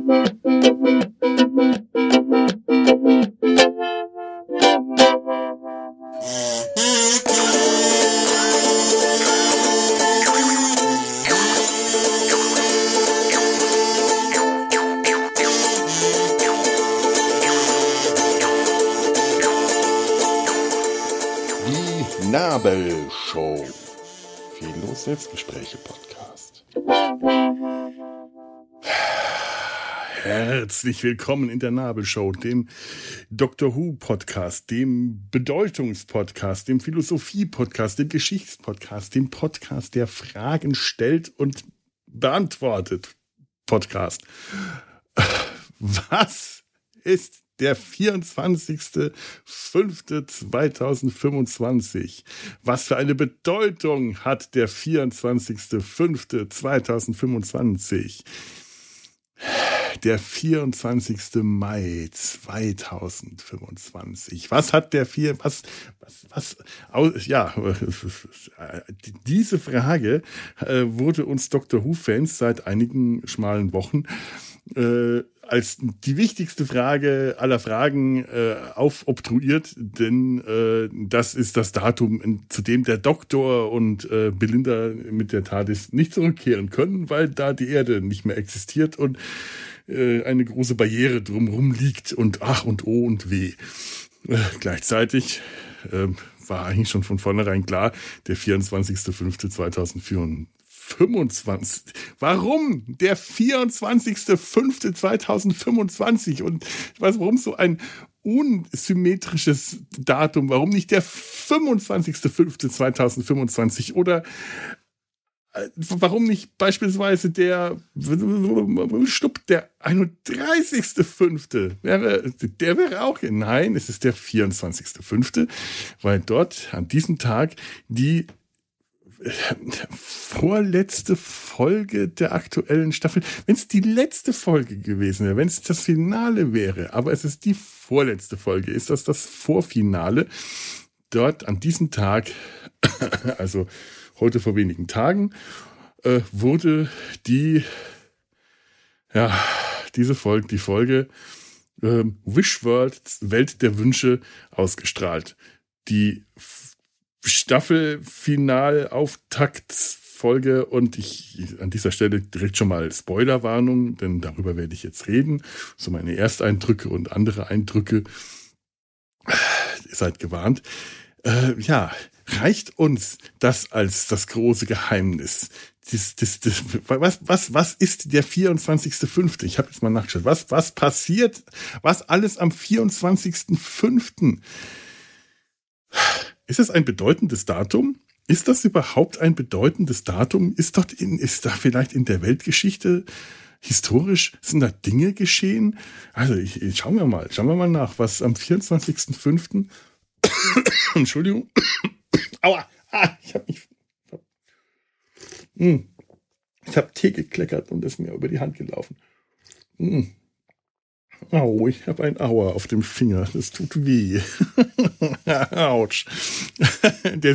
Nabelshow. Fehllos Selbstgespräche-Podcast. Herzlich willkommen in der Nabelshow, dem Doctor Who-Podcast, dem Bedeutungspodcast, dem Philosophie-Podcast, dem Geschichtspodcast, dem Podcast, der Fragen stellt und beantwortet. Podcast. Was ist der 24.05.2025. Was für eine Bedeutung hat der 24.05.2025? Der 24. Mai 2025. Was hat der diese Frage wurde uns Doctor Who-Fans seit einigen schmalen Wochen als die wichtigste Frage aller Fragen aufobtruiert, denn das ist das Datum, zu dem der Doktor und Belinda mit der TARDIS nicht zurückkehren können, weil da die Erde nicht mehr existiert und eine große Barriere drumherum liegt und ach und oh und weh. Gleichzeitig war eigentlich schon von vornherein klar, der 24.05.2025. Warum der 24.05.2025? Und ich weiß, warum so ein unsymmetrisches Datum? Warum nicht der 25.05.2025? Oder warum nicht beispielsweise der 31.05.? Der wäre auch, nein, es ist der 24.05., weil dort an diesem Tag die vorletzte Folge der aktuellen Staffel, wenn es die letzte Folge gewesen wäre, wenn es das Finale wäre, aber es ist die vorletzte Folge, ist das Vorfinale. Dort an diesem Tag, also heute vor wenigen Tagen, wurde die Folge Wish World, Welt der Wünsche, ausgestrahlt. Die Staffelfinal-Auftaktfolge, und ich an dieser Stelle direkt schon mal Spoilerwarnung, denn darüber werde ich jetzt reden. So meine Ersteindrücke und andere Eindrücke. Ihr seid gewarnt. Reicht uns das als das große Geheimnis? Was ist der 24.05.? Ich habe jetzt mal nachgeschaut. Was passiert? Was alles am 24.05.? Ist das ein bedeutendes Datum? Ist das überhaupt ein bedeutendes Datum? Ist da vielleicht in der Weltgeschichte historisch, sind da Dinge geschehen? Also schauen wir mal nach, was am 24.05. Entschuldigung. Aua, ich habe Tee gekleckert und ist mir über die Hand gelaufen. Au, ich habe ein Aua auf dem Finger. Das tut weh. Autsch. Der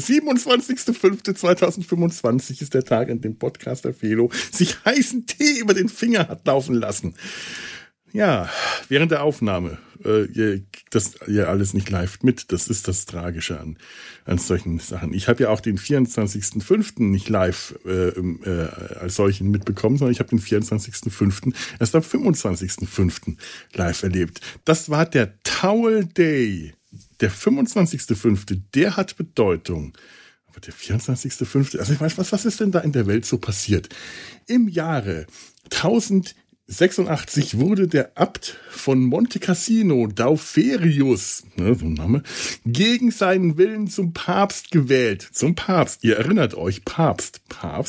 27.05.2025 ist der Tag, an dem Podcaster Felo sich heißen Tee über den Finger hat laufen lassen. Ja, während der Aufnahme. Das ihr alles nicht live mit. Das ist das Tragische an solchen Sachen. Ich habe ja auch den 24.05. nicht live als solchen mitbekommen, sondern ich habe den 24.05. erst am 25.05. live erlebt. Das war der Towel Day. Der 25.05., der hat Bedeutung. Aber der 24.05., also ich weiß, was ist denn da in der Welt so passiert? Im Jahre 1086 wurde der Abt von Monte Cassino, Dauferius, so ein Name, gegen seinen Willen zum Papst gewählt. Zum Papst. Ihr erinnert euch, Papst.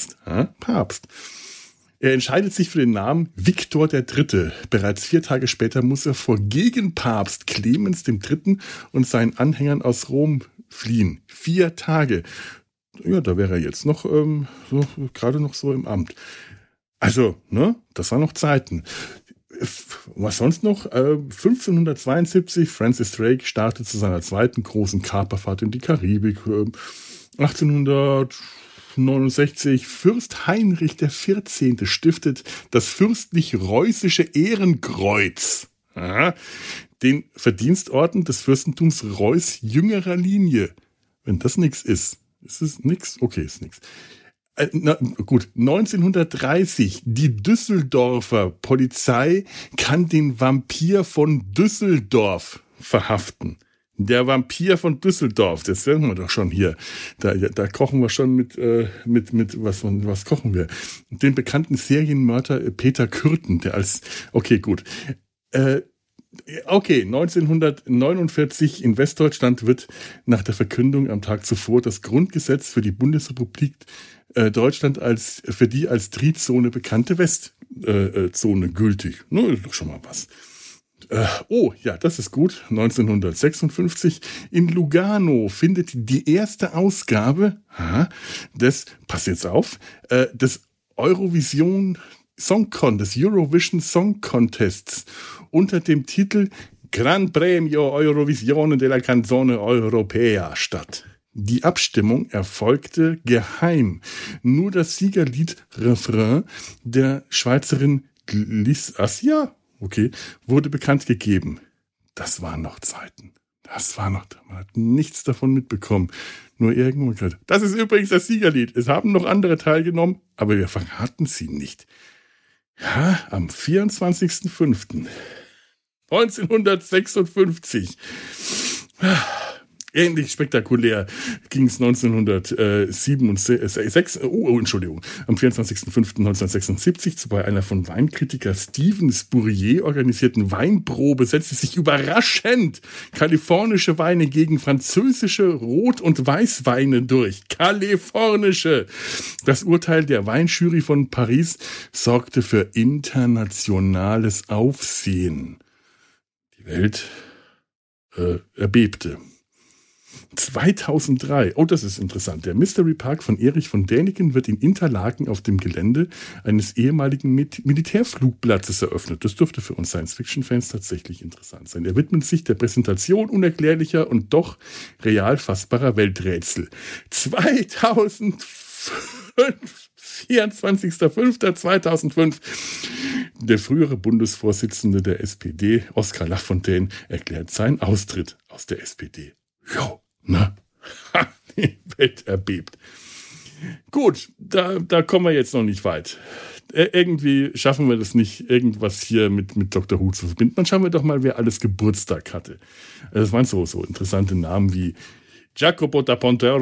Er entscheidet sich für den Namen Viktor III. Bereits 4 Tage später muss er vor Gegenpapst Clemens III. Und seinen Anhängern aus Rom fliehen. 4 Tage. Ja, da wäre er jetzt noch gerade noch so im Amt. Also, das waren noch Zeiten. Was sonst noch? 1572, Francis Drake startet zu seiner zweiten großen Kaperfahrt in die Karibik. 1800 1169 Fürst Heinrich XIV. Stiftet das fürstlich-reußische Ehrenkreuz. Aha. Den Verdienstorden des Fürstentums Reuß jüngerer Linie. Wenn das nichts ist es nichts? Okay, ist nichts. Gut, 1930, die Düsseldorfer Polizei kann den Vampir von Düsseldorf verhaften. Der Vampir von Düsseldorf, das werden wir doch schon hier. Da kochen wir schon mit was kochen wir? Den bekannten Serienmörder Peter Kürten, der als, okay, gut. Okay, 1949 in Westdeutschland wird nach der Verkündung am Tag zuvor das Grundgesetz für die Bundesrepublik Deutschland für die als Trizone bekannte Westzone gültig. Nur ist doch schon mal was. Das ist gut. 1956 in Lugano findet die erste Ausgabe pass jetzt auf, des Eurovision Song Contests unter dem Titel Gran Premio Eurovisione della Canzone Europea statt. Die Abstimmung erfolgte geheim. Nur das Siegerlied Refrain der Schweizerin Gliss Assia, wurde bekannt gegeben. Das waren noch Zeiten. Man hat nichts davon mitbekommen. Nur irgendwo gehört. Das ist übrigens das Siegerlied. Es haben noch andere teilgenommen, aber wir verraten sie nicht. Ja, am 24.05.1956. Ähnlich spektakulär ging es 1976, am 24.05.1976 bei einer von Weinkritiker Steven Spurrier organisierten Weinprobe setzte sich überraschend kalifornische Weine gegen französische Rot- und Weißweine durch. Kalifornische! Das Urteil der Weinjury von Paris sorgte für internationales Aufsehen. Die Welt erbebte. 2003, das ist interessant, der Mystery Park von Erich von Däniken wird in Interlaken auf dem Gelände eines ehemaligen Militärflugplatzes eröffnet. Das dürfte für uns Science-Fiction-Fans tatsächlich interessant sein. Er widmet sich der Präsentation unerklärlicher und doch real fassbarer Welträtsel. 24.05.2005, der frühere Bundesvorsitzende der SPD, Oskar Lafontaine, erklärt seinen Austritt aus der SPD. Jo. Die Welt erbebt. Gut, da kommen wir jetzt noch nicht weit. Irgendwie schaffen wir das nicht, irgendwas hier mit Dr. Who zu verbinden. Dann schauen wir doch mal, wer alles Geburtstag hatte. Das waren so interessante Namen wie Jacopo da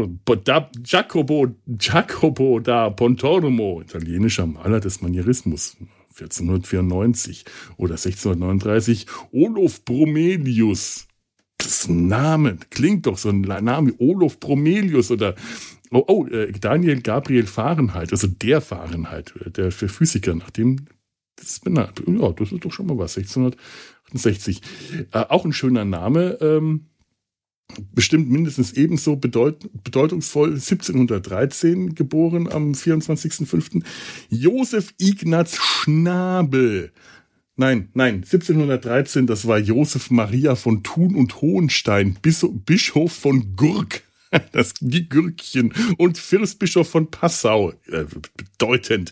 Pontormo, italienischer Maler des Manierismus, 1494, oder 1639 Olof Bromelius. Das Name klingt doch so ein Name wie Olof Bromelius oder Daniel Gabriel Fahrenheit, also der Fahrenheit, der für Physiker, nachdem das ist benannt. Ja, das ist doch schon mal was, 1668. Auch ein schöner Name, bestimmt mindestens ebenso bedeutungsvoll, 1713 geboren am 24.05. Josef Ignaz Schnabel. Nein, 1713, das war Josef Maria von Thun und Hohenstein, Bischof von Gurk, die Gürkchen, und Fürstbischof von Passau, bedeutend,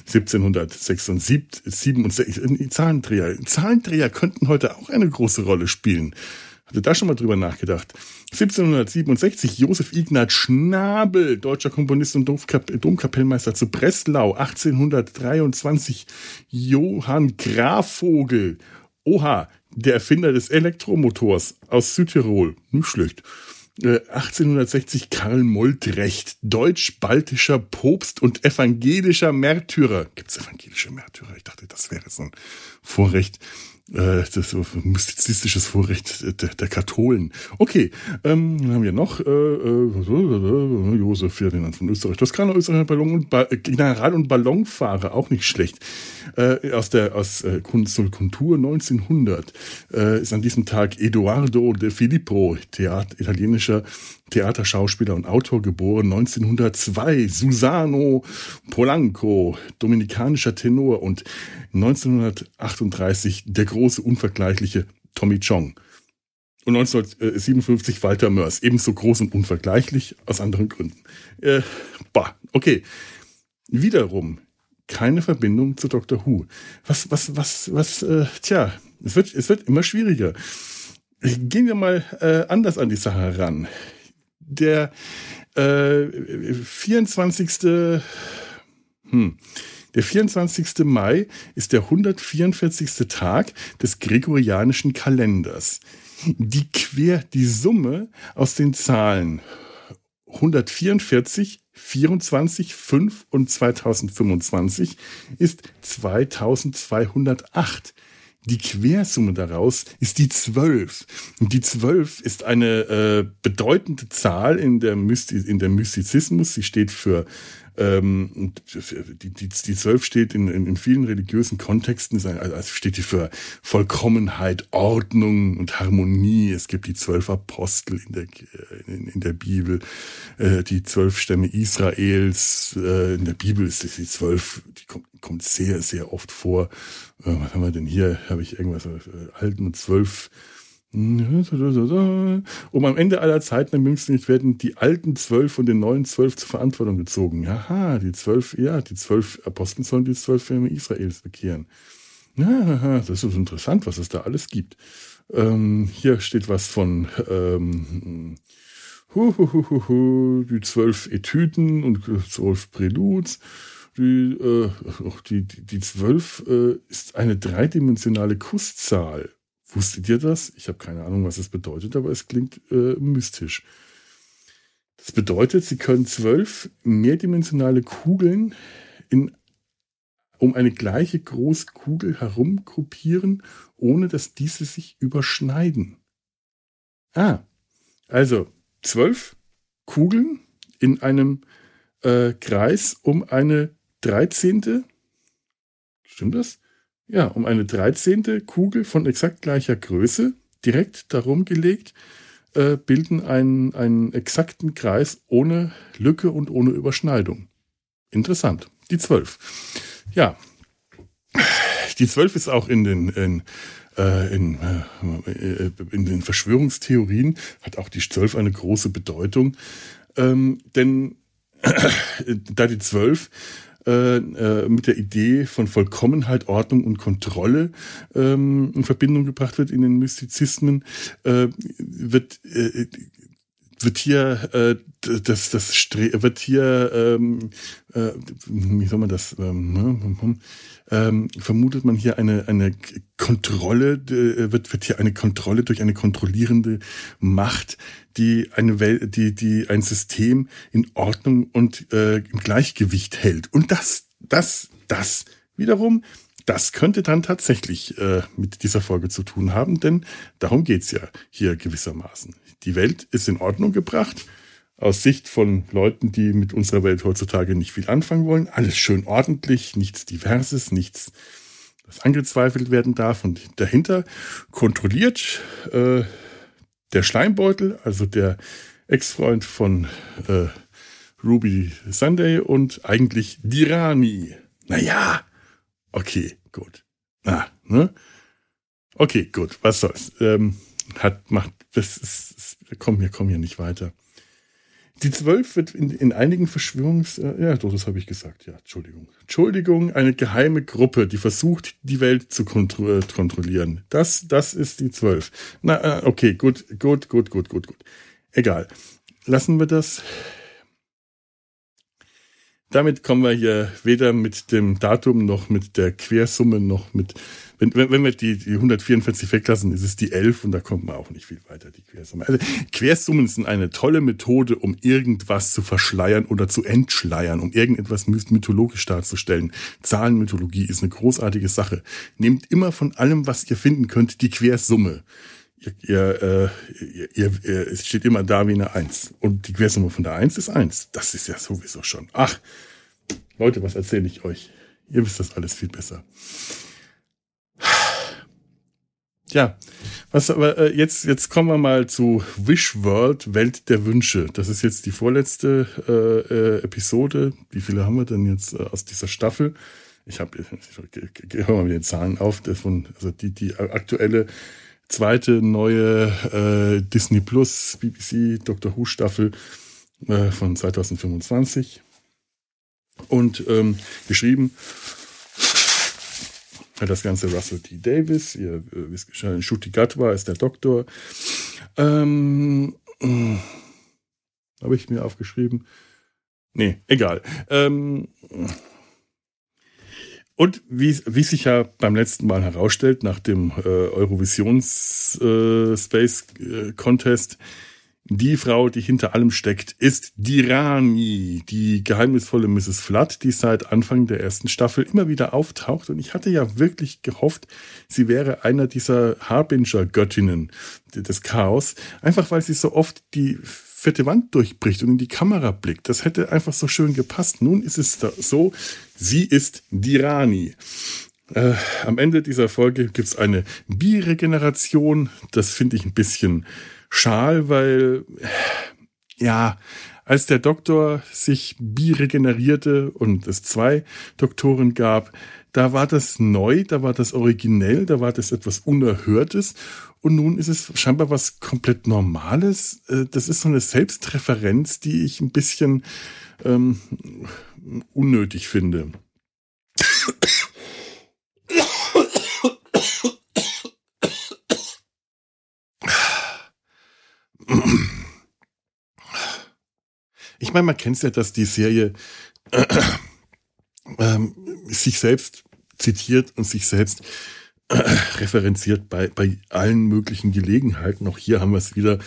1767, Zahlendreher könnten heute auch eine große Rolle spielen. Hatte da schon mal drüber nachgedacht. 1767 Josef Ignaz Schnabel, deutscher Komponist und Domkapellmeister zu Breslau. 1823 Johann Grafvogel, der Erfinder des Elektromotors aus Südtirol. Nicht schlecht. 1860 Karl Moltrecht, deutsch-baltischer Propst und evangelischer Märtyrer. Gibt es evangelische Märtyrer? Ich dachte, das wäre so ein Vorrecht. Das ist so ein mystizistisches Vorrecht der Katholen. Okay, dann haben wir noch Josef Ferdinand von Österreich. Toskana, Österreich, General- und Ballonfahrer, auch nicht schlecht. Aus Kunst und Kultur 1900 ist an diesem Tag Edoardo De Filippo, italienischer Theaterschauspieler und Autor, geboren 1902. Susano Polanco, dominikanischer Tenor, und 1938 der große, unvergleichliche Tommy Chong. Und 1957 Walter Mörs, ebenso groß und unvergleichlich, aus anderen Gründen. Okay. Wiederum keine Verbindung zu Dr. Who. Tja, es wird immer schwieriger. Gehen wir mal anders an die Sache ran. Der 24. Der 24. Mai ist der 144. Tag des gregorianischen Kalenders. Die Summe aus den Zahlen 144, 24, 5 und 2025 ist 2208. Die Quersumme daraus ist die 12. Und die 12 ist eine bedeutende Zahl in der Mystizismus. Sie steht für die 12 steht in vielen religiösen Kontexten, also steht die für Vollkommenheit, Ordnung und Harmonie. Es gibt die 12 Apostel in der Bibel, die 12 Stämme Israels. In der Bibel ist die 12, die kommt sehr, sehr oft vor. Was haben wir denn hier? Habe ich irgendwas? Alten und 12. Um am Ende aller Zeiten am jüngsten nicht werden die alten 12 von den neuen 12 zur Verantwortung gezogen. Aha, die 12 Apostel sollen die 12 Stämme Israels bekehren. Ja, das ist interessant, was es da alles gibt. Hier steht was von die 12 Etüden und 12 Präluds. Die 12 ist eine dreidimensionale Kusszahl. Wusstet ihr das? Ich habe keine Ahnung, was es bedeutet, aber es klingt mystisch. Das bedeutet, sie können 12 mehrdimensionale Kugeln um eine gleiche große Kugel herumgruppieren, ohne dass diese sich überschneiden. Also 12 Kugeln in einem Kreis um eine 13. Stimmt das? Ja, um eine 13. Kugel von exakt gleicher Größe, direkt darum gelegt, bilden einen exakten Kreis ohne Lücke und ohne Überschneidung. Interessant. Die 12. Ja, die 12 ist auch in den Verschwörungstheorien, hat auch die 12 eine große Bedeutung. Denn da die 12 mit der Idee von Vollkommenheit, Ordnung und Kontrolle in Verbindung gebracht wird in den Mystizismen, wird hier wie soll man das vermutet man hier eine Kontrolle, wird hier eine Kontrolle durch eine kontrollierende Macht, die ein System in Ordnung und im Gleichgewicht hält. Und das wiederum, das könnte dann tatsächlich mit dieser Folge zu tun haben, denn darum geht's ja hier gewissermaßen. Die Welt ist in Ordnung gebracht, aus Sicht von Leuten, die mit unserer Welt heutzutage nicht viel anfangen wollen. Alles schön ordentlich, nichts Diverses, nichts, das angezweifelt werden darf. Und dahinter kontrolliert der Schleimbeutel, also der Ex-Freund von Ruby Sunday und eigentlich die Rani. Naja, okay, gut. Okay, gut, was soll's. Wir kommen hier nicht weiter. Die 12 wird in einigen das habe ich gesagt, ja, Entschuldigung, eine geheime Gruppe, die versucht, die Welt zu kontrollieren. Das ist die 12. Okay, gut. Egal. Lassen wir das. Damit kommen wir hier weder mit dem Datum noch mit der Quersumme noch mit, wenn wir die 144 weglassen, ist es die 11 und da kommt man auch nicht viel weiter, die Quersumme. Also Quersummen sind eine tolle Methode, um irgendwas zu verschleiern oder zu entschleiern, um irgendetwas mythologisch darzustellen. Zahlenmythologie ist eine großartige Sache. Nehmt immer von allem, was ihr finden könnt, die Quersumme. Es steht immer da wie eine 1. Und die Quersumme von der 1 ist 1. Das ist ja sowieso schon. Ach, Leute, was erzähle ich euch? Ihr wisst das alles viel besser. Ja, jetzt kommen wir mal zu Wish World, Welt der Wünsche. Das ist jetzt die vorletzte Episode. Wie viele haben wir denn jetzt aus dieser Staffel? Ich höre mal mit den Zahlen auf. Die aktuelle zweite neue Disney Plus BBC Doctor Who Staffel von 2025. Und geschrieben hat das Ganze Russell T. Davis. Ihr wisst schon, Ncuti Gatwa ist der Doktor. Habe ich mir aufgeschrieben? Nee, egal. Und wie sich ja beim letzten Mal herausstellt, nach dem Eurovisions Space Contest, die Frau, die hinter allem steckt, ist die Rani, die geheimnisvolle Mrs. Flood, die seit Anfang der ersten Staffel immer wieder auftaucht. Und ich hatte ja wirklich gehofft, sie wäre einer dieser Harbinger-Göttinnen des Chaos, einfach weil sie so oft die vierte Wand durchbricht und in die Kamera blickt. Das hätte einfach so schön gepasst. Nun ist es so, sie ist die Rani. Am Ende dieser Folge gibt es eine Biregeneration. Das finde ich ein bisschen schal, weil, ja, als der Doktor sich biregenerierte und es 2 Doktoren gab, da war das neu, da war das originell, da war das etwas Unerhörtes und nun ist es scheinbar was komplett Normales. Das ist so eine Selbstreferenz, die ich ein bisschen unnötig finde. Ich meine, man kennt es ja, dass die Serie sich selbst zitiert und sich selbst referenziert bei allen möglichen Gelegenheiten. Auch hier haben wir es wieder.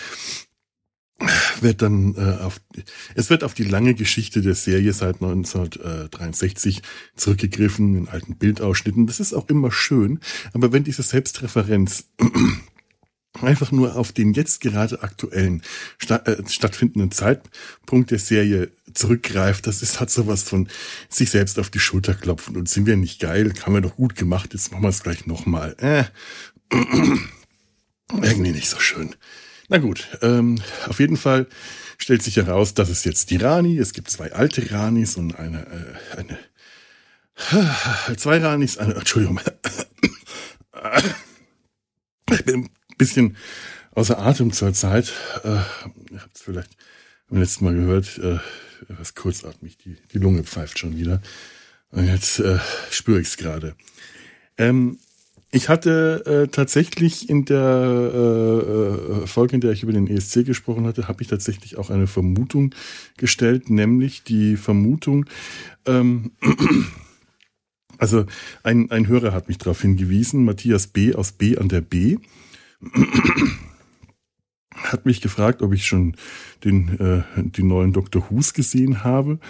Es wird auf die lange Geschichte der Serie seit 1963 zurückgegriffen in alten Bildausschnitten. Das ist auch immer schön. Aber wenn diese Selbstreferenz einfach nur auf den jetzt gerade aktuellen stattfindenden Zeitpunkt der Serie zurückgreift, hat sowas von sich selbst auf die Schulter klopfen und sind wir nicht geil, haben wir doch gut gemacht, jetzt machen wir es gleich nochmal. Irgendwie nicht so schön. Na gut, auf jeden Fall stellt sich heraus, dass es jetzt die Rani, es gibt 2 alte Ranis und zwei Ranis, Entschuldigung. Ich bin ein bisschen außer Atem zur Zeit. Ihr habt es vielleicht beim letzten Mal gehört, etwas kurzatmig, die Lunge pfeift schon wieder. Und jetzt spüre ich es gerade. Ich hatte tatsächlich in der Folge, in der ich über den ESC gesprochen hatte, habe ich tatsächlich auch eine Vermutung gestellt, nämlich die Vermutung, also ein Hörer hat mich darauf hingewiesen, Matthias B. aus B an der B. Hat mich gefragt, ob ich schon den neuen Dr. Who's gesehen habe.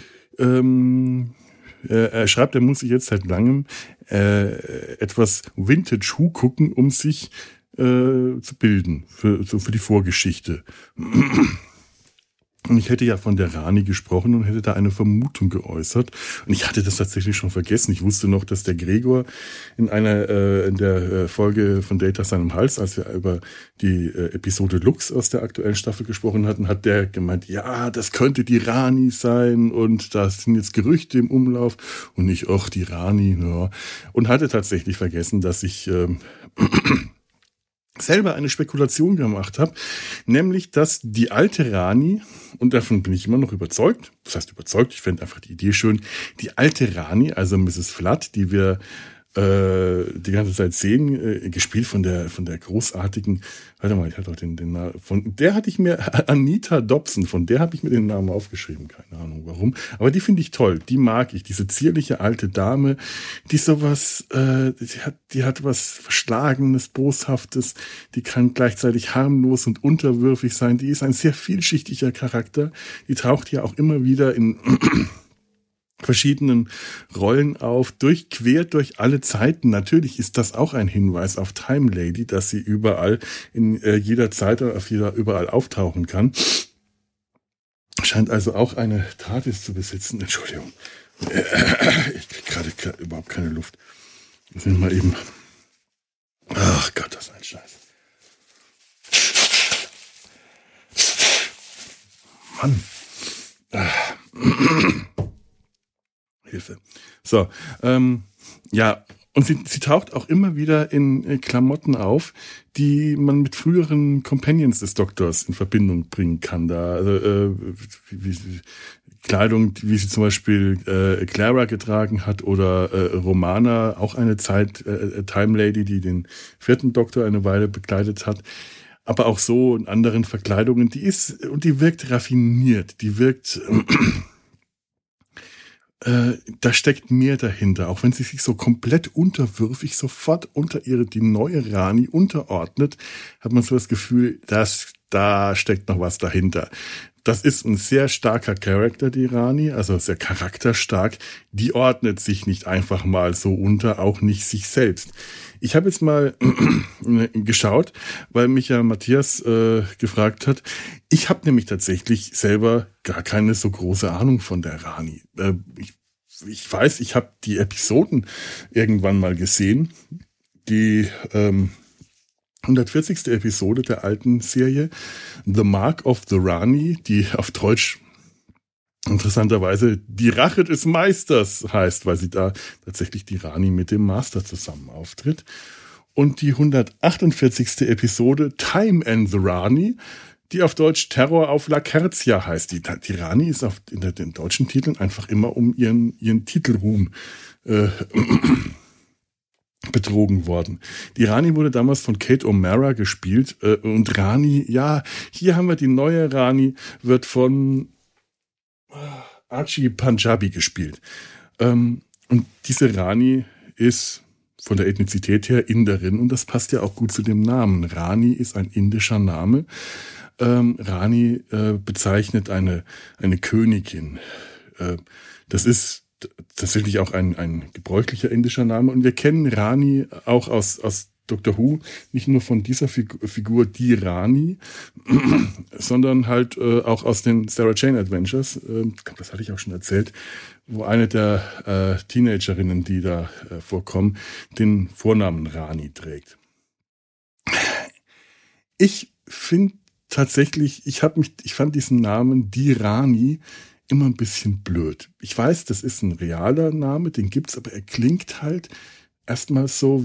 Er schreibt, er muss sich jetzt seit langem etwas Vintage Who gucken, um sich zu bilden, für die Vorgeschichte. Und ich hätte ja von der Rani gesprochen und hätte da eine Vermutung geäußert. Und ich hatte das tatsächlich schon vergessen. Ich wusste noch, dass der Gregor in der Folge von Data seinem Hals, als wir über die Episode Lux aus der aktuellen Staffel gesprochen hatten, hat der gemeint, ja, das könnte die Rani sein und da sind jetzt Gerüchte im Umlauf und nicht, ach, die Rani, ja. Und hatte tatsächlich vergessen, dass ich selber eine Spekulation gemacht habe, nämlich, dass die alte Rani, und davon bin ich immer noch überzeugt, das heißt überzeugt, ich fände einfach die Idee schön, die alte Rani, also Mrs. Flood, die wir die ganze Zeit sehen, gespielt von der großartigen, warte mal, ich hatte doch den Namen, von der hatte ich mir, Anita Dobson, von der habe ich mir den Namen aufgeschrieben, keine Ahnung warum, aber die finde ich toll, die mag ich, diese zierliche alte Dame, die sowas, die hat was Verschlagenes, Boshaftes, die kann gleichzeitig harmlos und unterwürfig sein, die ist ein sehr vielschichtiger Charakter, die taucht ja auch immer wieder in verschiedenen Rollen auf, quer durch alle Zeiten. Natürlich ist das auch ein Hinweis auf Time Lady, dass sie überall in jeder Zeit oder überall auftauchen kann. Scheint also auch eine TARDIS zu besitzen. Entschuldigung. Ich kriege gerade überhaupt keine Luft. Jetzt nehmen wir mal eben. Ach Gott, das ist ein Scheiß. Mann. Hilfe. So, ja, Und sie taucht auch immer wieder in Klamotten auf, die man mit früheren Companions des Doktors in Verbindung bringen kann. Da Kleidung, wie sie zum Beispiel Clara getragen hat oder Romana, auch eine Zeit Time Lady, die den 4. Doktor eine Weile begleitet hat. Aber auch so in anderen Verkleidungen, die wirkt raffiniert, die wirkt, da steckt mehr dahinter. Auch wenn sie sich so komplett unterwürfig sofort unter die neue Rani unterordnet, hat man so das Gefühl, da steckt noch was dahinter. Das ist ein sehr starker Charakter, die Rani, also sehr charakterstark. Die ordnet sich nicht einfach mal so unter, auch nicht sich selbst. Ich habe jetzt mal geschaut, weil mich ja Matthias gefragt hat. Ich habe nämlich tatsächlich selber gar keine so große Ahnung von der Rani. Ich weiß, ich habe die Episoden irgendwann mal gesehen. Die 140. Episode der alten Serie, The Mark of the Rani, die auf Deutsch interessanterweise die Rache des Meisters heißt, weil sie da tatsächlich die Rani mit dem Master zusammen auftritt. Und die 148. Episode, Time and the Rani, die auf Deutsch Terror auf La Kerzia heißt. Die Rani ist in den deutschen Titeln einfach immer um ihren Titelruhm betrogen worden. Die Rani wurde damals von Kate O'Mara gespielt und Rani, ja, hier haben wir die neue Rani, wird von Archie Panjabi gespielt. Und diese Rani ist von der Ethnizität her Inderin und das passt ja auch gut zu dem Namen. Rani ist ein indischer Name. Rani bezeichnet eine Königin. Das ist tatsächlich auch ein gebräuchlicher indischer Name. Und wir kennen Rani auch aus Doctor Who, nicht nur von dieser Figur, die Rani, sondern halt auch aus den Sarah Jane Adventures. Ich glaube, das hatte ich auch schon erzählt, wo eine der Teenagerinnen, die da vorkommen, den Vornamen Rani trägt. Ich finde tatsächlich, ich fand diesen Namen, die Rani, immer ein bisschen blöd. Ich weiß, das ist ein realer Name, den gibt's, aber er klingt halt erstmal so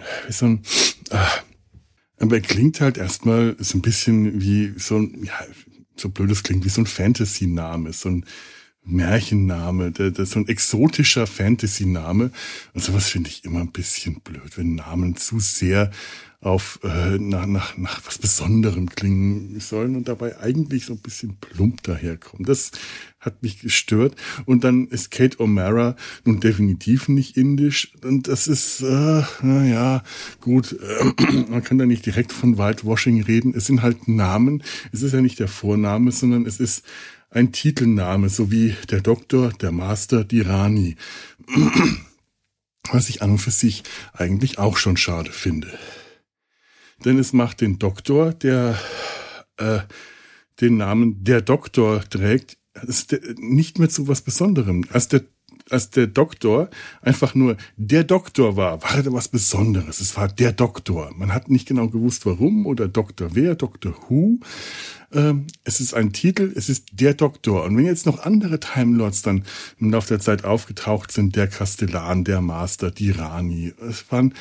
aber er klingt halt erstmal so ein bisschen wie so blöd es klingt, wie so ein Fantasy-Name, so ein Märchenname, so ein exotischer Fantasy-Name. Und sowas finde ich immer ein bisschen blöd, wenn Namen zu sehr auf nach was Besonderem klingen sollen und dabei eigentlich so ein bisschen plump daherkommen. Das hat mich gestört. Und dann ist Kate O'Mara nun definitiv nicht indisch. Und das ist, gut, man kann da nicht direkt von Whitewashing reden. Es sind halt Namen. Es ist ja nicht der Vorname, sondern es ist ein Titelname, so wie der Doktor, der Master, die Rani. Was ich an und für sich eigentlich auch schon schade finde. Denn es macht den Doktor, der den Namen der Doktor trägt, nicht mehr zu was Besonderem. Als der Doktor einfach nur der Doktor war er was Besonderes. Es war der Doktor. Man hat nicht genau gewusst, warum oder Doktor wer, Doctor Who. Es ist ein Titel, es ist der Doktor. Und wenn jetzt noch andere Time Lords dann im Laufe der Zeit aufgetaucht sind, der Kastellan, der Master, die Rani, es waren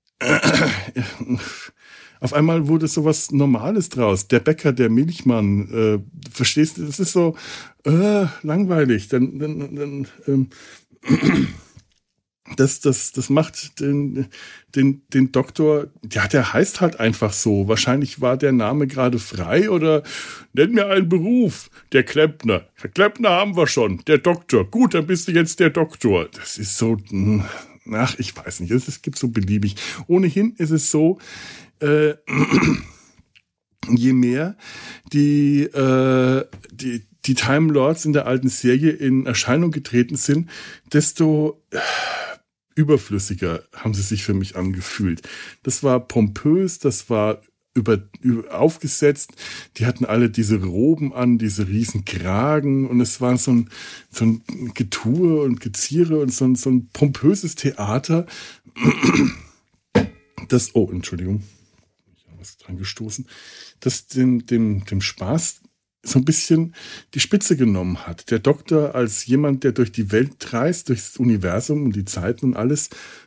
auf einmal wurde sowas Normales draus. Der Bäcker, der Milchmann, verstehst du? Das ist so langweilig. Das macht den Doktor, ja, der heißt halt einfach so. Wahrscheinlich war der Name gerade frei oder nenn mir einen Beruf. Der Klempner. Der Klempner haben wir schon. Der Doktor. Gut, dann bist du jetzt der Doktor. Das ist so, ich weiß nicht. Es gibt so beliebig. Ohnehin ist es so, je mehr die Time Lords in der alten Serie in Erscheinung getreten sind, desto überflüssiger haben sie sich für mich angefühlt. Das war pompös, das war aufgesetzt. Die hatten alle diese Roben an, diese riesen Kragen und es war so ein Getue und Geziere und so ein pompöses Theater. Entschuldigung. Was dran gestoßen, das dem Spaß so ein bisschen die Spitze genommen hat. Der Doktor als jemand, der durch die Welt reist, durchs Universum und die Zeiten und alles,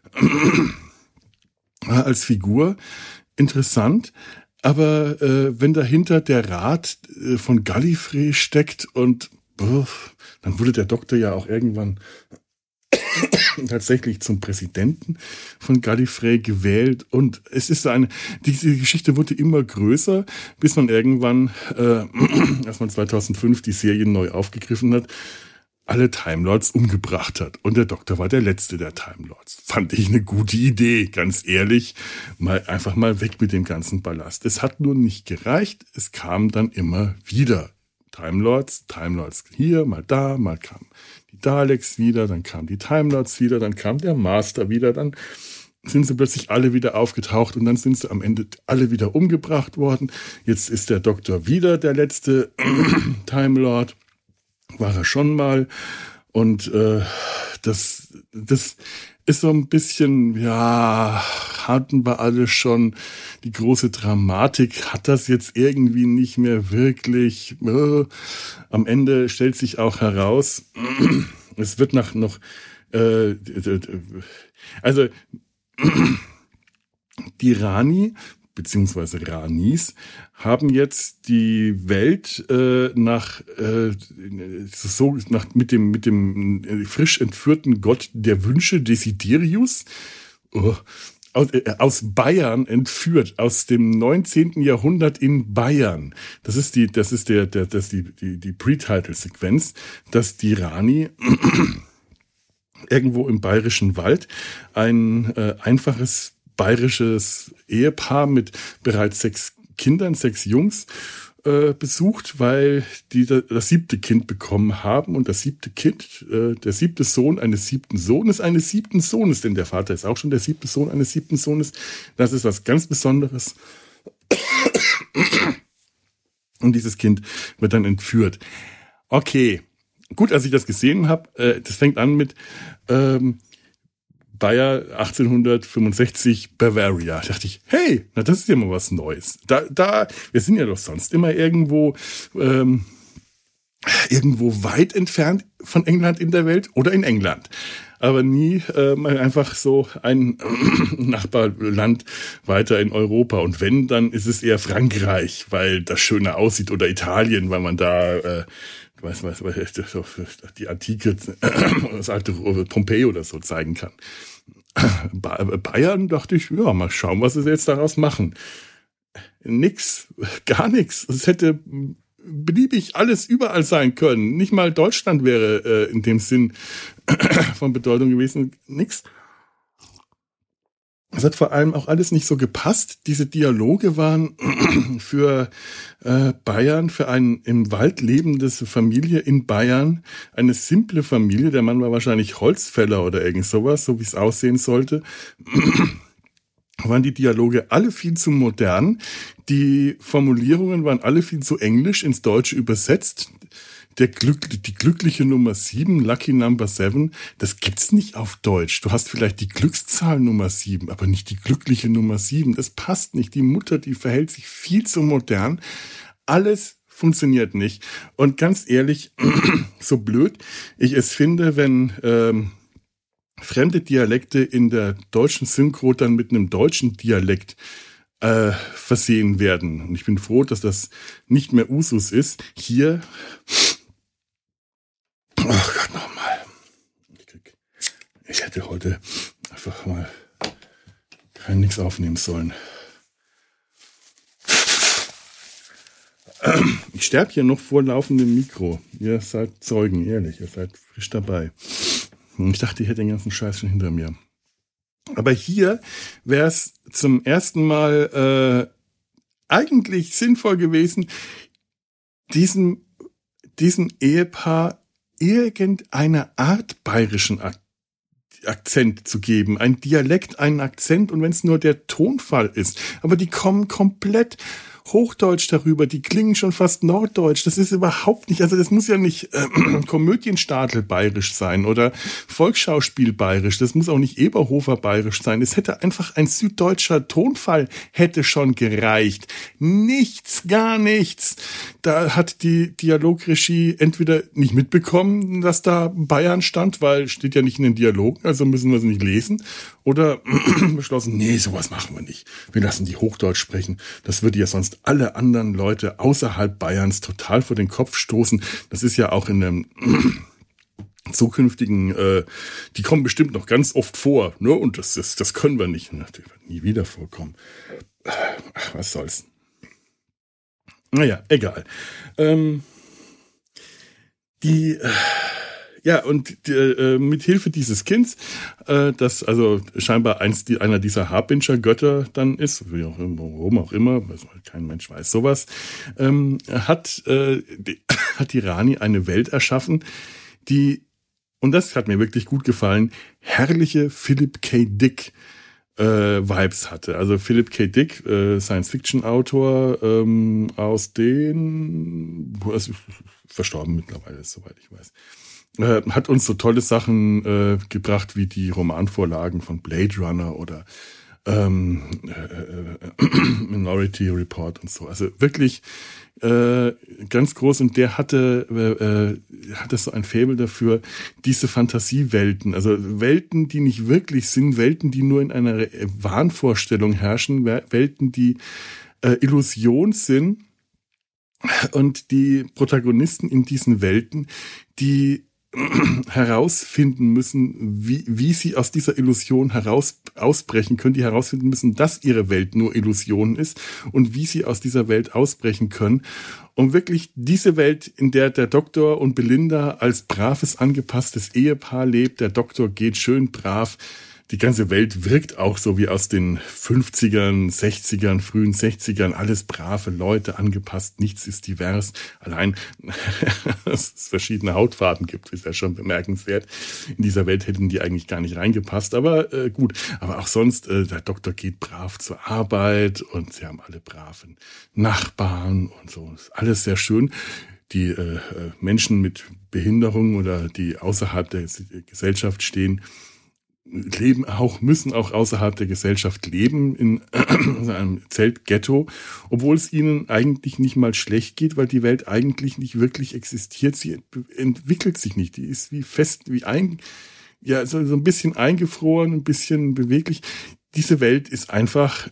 als Figur interessant. Aber wenn dahinter der Rat von Gallifrey steckt und dann wurde der Doktor ja auch irgendwann tatsächlich zum Präsidenten von Gallifrey gewählt und es ist diese Geschichte wurde immer größer, bis man irgendwann, als man 2005 die Serie neu aufgegriffen hat, alle Time Lords umgebracht hat. Und der Doktor war der letzte der Time Lords. Fand ich eine gute Idee, ganz ehrlich. Einfach mal weg mit dem ganzen Ballast. Es hat nur nicht gereicht. Es kam dann immer wieder. Time Lords hier, mal da, mal kamen die Daleks wieder, dann kamen die Time Lords wieder, dann kam der Master wieder, dann sind sie plötzlich alle wieder aufgetaucht und dann sind sie am Ende alle wieder umgebracht worden. Jetzt ist der Doktor wieder der letzte Time Lord. War er schon mal. Und das ist so ein bisschen, ja, hatten wir alle schon. Die große Dramatik hat das jetzt irgendwie nicht mehr wirklich. Am Ende stellt sich auch heraus, es wird also die Rani beziehungsweise Ranis haben jetzt die Welt mit dem frisch entführten Gott der Wünsche Desiderius aus Bayern entführt, aus dem 19. Jahrhundert in Bayern. Das ist die Pre-Title-Sequenz, dass die Rani irgendwo im bayerischen Wald ein einfaches bayerisches Ehepaar mit bereits 6 Kindern, 6 Jungs, besucht, weil die das 7. Kind bekommen haben und das 7. Kind, der 7. Sohn eines 7. Sohnes eines 7. Sohnes, denn der Vater ist auch schon der 7. Sohn eines 7. Sohnes. Das ist was ganz Besonderes. Und dieses Kind wird dann entführt. Okay, gut, als ich das gesehen habe, das fängt an mit Bayer 1865 Bavaria. Da dachte ich, hey, na das ist ja mal was Neues. Wir sind ja doch sonst immer irgendwo weit entfernt von England in der Welt oder in England. Aber nie mal einfach so ein Nachbarland weiter in Europa. Und wenn, dann ist es eher Frankreich, weil das schöner aussieht, oder Italien, weil man da die Antike, das alte Pompeji oder so zeigen kann. Bayern dachte ich, ja, mal schauen, was sie jetzt daraus machen. Nix, gar nichts. Es hätte beliebig alles überall sein können. Nicht mal Deutschland wäre in dem Sinn von Bedeutung gewesen. Nix. Es hat vor allem auch alles nicht so gepasst. Diese Dialoge waren für Bayern, für eine im Wald lebende Familie in Bayern, eine simple Familie. Der Mann war wahrscheinlich Holzfäller oder irgend sowas, so wie es aussehen sollte. Waren die Dialoge alle viel zu modern. Die Formulierungen waren alle viel zu englisch ins Deutsche übersetzt. Die glückliche Nummer 7, Lucky Number 7, das gibt's nicht auf Deutsch. Du hast vielleicht die Glückszahl Nummer 7, aber nicht die glückliche Nummer 7. Das passt nicht. Die Mutter, die verhält sich viel zu modern. Alles funktioniert nicht. Und ganz ehrlich, so blöd ich es finde, wenn fremde Dialekte in der deutschen Synchro dann mit einem deutschen Dialekt versehen werden. Und ich bin froh, dass das nicht mehr Usus ist. Hier oh Gott, nochmal. Ich hätte heute einfach mal nichts aufnehmen sollen. Ich sterbe hier noch vor laufendem Mikro. Ihr seid Zeugen, ehrlich. Ihr seid frisch dabei. Ich dachte, ich hätte den ganzen Scheiß schon hinter mir. Aber hier wäre es zum ersten Mal eigentlich sinnvoll gewesen, diesem Ehepaar irgendeine Art bayerischen Akzent zu geben. Ein Dialekt, einen Akzent, und wenn es nur der Tonfall ist. Aber die kommen komplett Hochdeutsch darüber, die klingen schon fast norddeutsch. Das ist überhaupt nicht, also das muss ja nicht Komödienstadel bayerisch sein oder Volksschauspiel bayerisch. Das muss auch nicht Eberhofer bayerisch sein. Es hätte einfach ein süddeutscher Tonfall hätte schon gereicht. Nichts, gar nichts. Da hat die Dialogregie entweder nicht mitbekommen, dass da Bayern stand, weil steht ja nicht in den Dialogen, also müssen wir es nicht lesen, oder beschlossen, nee, sowas machen wir nicht. Wir lassen die Hochdeutsch sprechen. Das würde ja sonst alle anderen Leute außerhalb Bayerns total vor den Kopf stoßen. Das ist ja auch in einem zukünftigen, die kommen bestimmt noch ganz oft vor, ne? Und das können wir nicht. Das wird nie wieder vorkommen. Ach, was soll's. Naja, egal. Mit Hilfe dieses Kinds, das also scheinbar einer dieser Harbinger-Götter dann ist, warum auch immer, kein Mensch weiß sowas, hat die Rani eine Welt erschaffen, die, und das hat mir wirklich gut gefallen, herrliche Philip K. Dick Vibes hatte. Also Philip K. Dick, Science-Fiction-Autor aus den, verstorben mittlerweile, soweit ich weiß. Hat uns so tolle Sachen gebracht wie die Romanvorlagen von Blade Runner oder Minority Report und so. Also wirklich ganz groß, und der hatte so ein Faible dafür, diese Fantasiewelten, also Welten, die nicht wirklich sind, Welten, die nur in einer Wahnvorstellung herrschen, Welten, die Illusion sind, und die Protagonisten in diesen Welten, die herausfinden müssen, wie sie aus dieser Illusion ausbrechen können, die herausfinden müssen, dass ihre Welt nur Illusion ist und wie sie aus dieser Welt ausbrechen können. Und wirklich diese Welt, in der der Doktor und Belinda als braves, angepasstes Ehepaar lebt, der Doktor geht schön brav. Die ganze Welt wirkt auch so wie aus den 50ern, 60ern, frühen 60ern. Alles brave Leute, angepasst, nichts ist divers. Allein, dass es verschiedene Hautfarben gibt, ist ja schon bemerkenswert. In dieser Welt hätten die eigentlich gar nicht reingepasst. Aber gut, aber auch sonst, der Doktor geht brav zur Arbeit und sie haben alle braven Nachbarn und so. Ist alles sehr schön. Die Menschen mit Behinderung oder die außerhalb der Gesellschaft stehen, müssen auch außerhalb der Gesellschaft leben, in einem Zeltghetto, obwohl es ihnen eigentlich nicht mal schlecht geht, weil die Welt eigentlich nicht wirklich existiert. Sie entwickelt sich nicht. Die ist so ein bisschen eingefroren, ein bisschen beweglich. Diese Welt ist einfach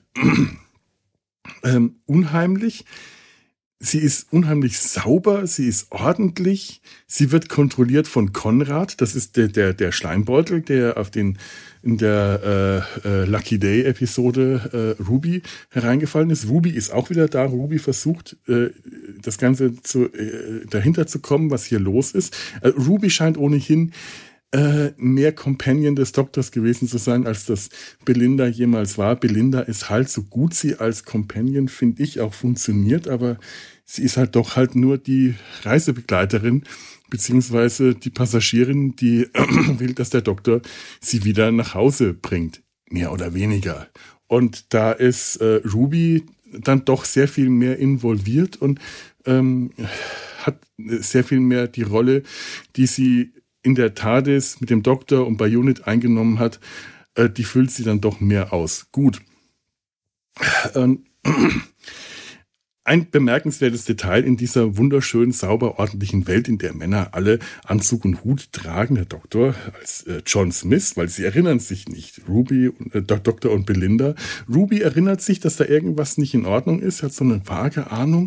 unheimlich. Sie ist unheimlich sauber, sie ist ordentlich, sie wird kontrolliert von Konrad, das ist der Schleimbeutel, der in der Lucky Day Episode Ruby hereingefallen ist. Ruby ist auch wieder da, Ruby versucht das Ganze dahinter zu kommen, was hier los ist. Ruby scheint ohnehin mehr Companion des Doktors gewesen zu sein, als das Belinda jemals war. Belinda ist halt, so gut sie als Companion, finde ich, auch funktioniert, aber sie ist halt doch halt nur die Reisebegleiterin, beziehungsweise die Passagierin, die will, dass der Doktor sie wieder nach Hause bringt. Mehr oder weniger. Und da ist Ruby dann doch sehr viel mehr involviert und hat sehr viel mehr die Rolle, die sie in der TARDIS mit dem Doktor und bei UNIT eingenommen hat, die füllt sie dann doch mehr aus. Gut. Ein bemerkenswertes Detail in dieser wunderschönen, sauber, ordentlichen Welt, in der Männer alle Anzug und Hut tragen, der Doktor als John Smith, weil sie erinnern sich nicht, Ruby, Doktor und Belinda. Ruby erinnert sich, dass da irgendwas nicht in Ordnung ist, hat so eine vage Ahnung.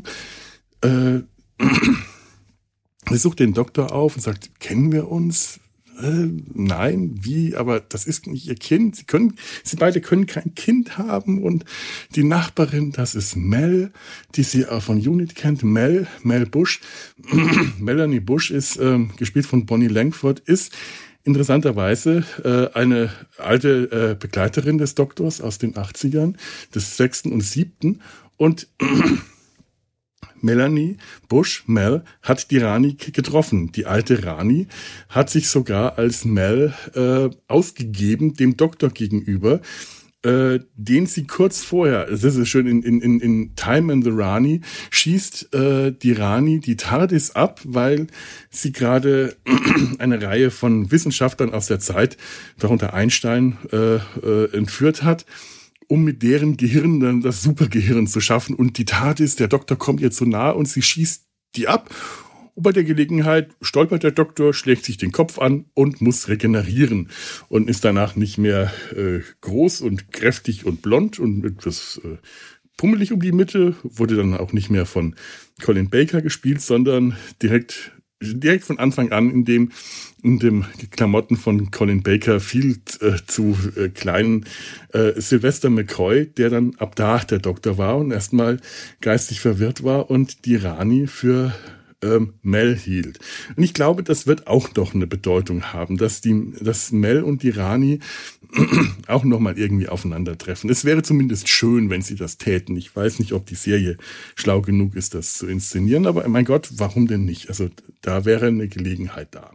Sie sucht den Doktor auf und sagt, kennen wir uns? Nein, wie? Aber das ist nicht ihr Kind. Sie beide können kein Kind haben. Und die Nachbarin, das ist Mel, die sie auch von UNIT kennt. Mel Bush. Melanie Bush ist gespielt von Bonnie Langford, ist interessanterweise eine alte Begleiterin des Doktors aus den 80ern, des 6. und 7. Und Melanie Bush, Mel, hat die Rani getroffen. Die alte Rani hat sich sogar als Mel ausgegeben, dem Doktor gegenüber. den sie kurz vorher, das ist schön, in Time and the Rani, schießt die Rani die TARDIS ab, weil sie gerade eine Reihe von Wissenschaftlern aus der Zeit, darunter Einstein, entführt hat, um mit deren Gehirn dann das Supergehirn zu schaffen. Und die TARDIS, der Doktor kommt ihr zu nah und sie schießt die ab. Und bei der Gelegenheit stolpert der Doktor, schlägt sich den Kopf an und muss regenerieren und ist danach nicht mehr groß und kräftig und blond und etwas pummelig um die Mitte, wurde dann auch nicht mehr von Colin Baker gespielt, sondern direkt von Anfang an in dem die Klamotten von Colin Baker viel zu kleinen Sylvester McCoy, der dann ab da der Doktor war und erstmal geistig verwirrt war und die Rani für Mel hielt. Und ich glaube, das wird auch noch eine Bedeutung haben, dass Mel und die Rani auch nochmal irgendwie aufeinandertreffen. Es wäre zumindest schön, wenn sie das täten. Ich weiß nicht, ob die Serie schlau genug ist, das zu inszenieren, aber mein Gott, warum denn nicht? Also da wäre eine Gelegenheit da.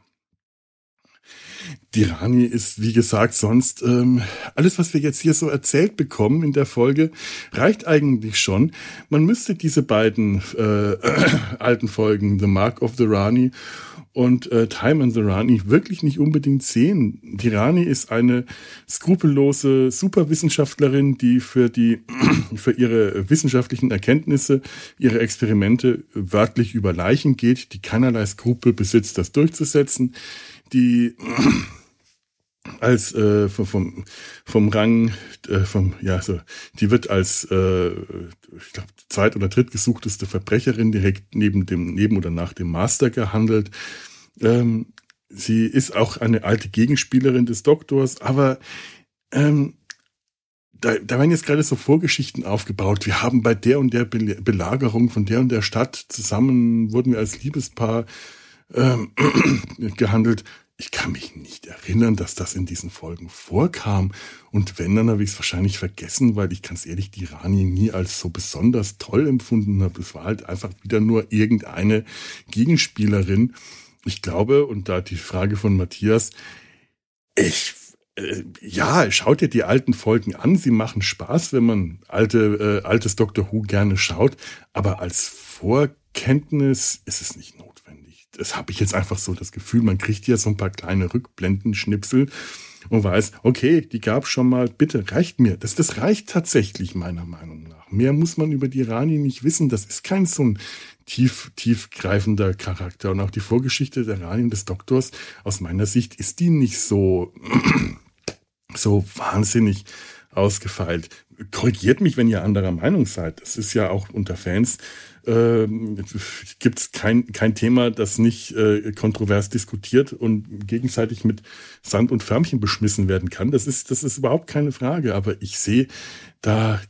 Die Rani ist, wie gesagt, sonst alles, was wir jetzt hier so erzählt bekommen in der Folge, reicht eigentlich schon. Man müsste diese beiden alten Folgen, The Mark of the Rani und Time and the Rani, wirklich nicht unbedingt sehen. Die Rani ist eine skrupellose Superwissenschaftlerin, die für ihre wissenschaftlichen Erkenntnisse, ihre Experimente wörtlich über Leichen geht, die keinerlei Skrupel besitzt, das durchzusetzen, die als vom Rang die wird als ich glaube zweit- oder drittgesuchteste Verbrecherin direkt neben oder nach dem Master gehandelt. Sie ist auch eine alte Gegenspielerin des Doktors, aber da werden jetzt gerade so Vorgeschichten aufgebaut. Wir haben bei der und der Belagerung von der und der Stadt zusammen, wurden wir als Liebespaar gehandelt. Ich kann mich nicht erinnern, dass das in diesen Folgen vorkam. Und wenn, dann habe ich es wahrscheinlich vergessen, weil ich ganz ehrlich die Rani nie als so besonders toll empfunden habe. Es war halt einfach wieder nur irgendeine Gegenspielerin. Ich glaube, und da die Frage von Matthias, schaut dir die alten Folgen an. Sie machen Spaß, wenn man altes Doctor Who gerne schaut. Aber als Vorkenntnis ist es nicht notwendig. Das habe ich jetzt einfach so das Gefühl, man kriegt ja so ein paar kleine Rückblendenschnipsel und weiß, okay, die gab schon mal, bitte, reicht mir. Das reicht tatsächlich meiner Meinung nach. Mehr muss man über die Rani nicht wissen. Das ist kein so ein tiefgreifender Charakter. Und auch die Vorgeschichte der Rani und des Doktors, aus meiner Sicht, ist die nicht so wahnsinnig ausgefeilt. Korrigiert mich, wenn ihr anderer Meinung seid. Das ist ja auch unter Fans gibt es kein Thema, das nicht kontrovers diskutiert und gegenseitig mit Sand und Förmchen beschmissen werden kann. Das ist überhaupt keine Frage. Aber ich sehe da,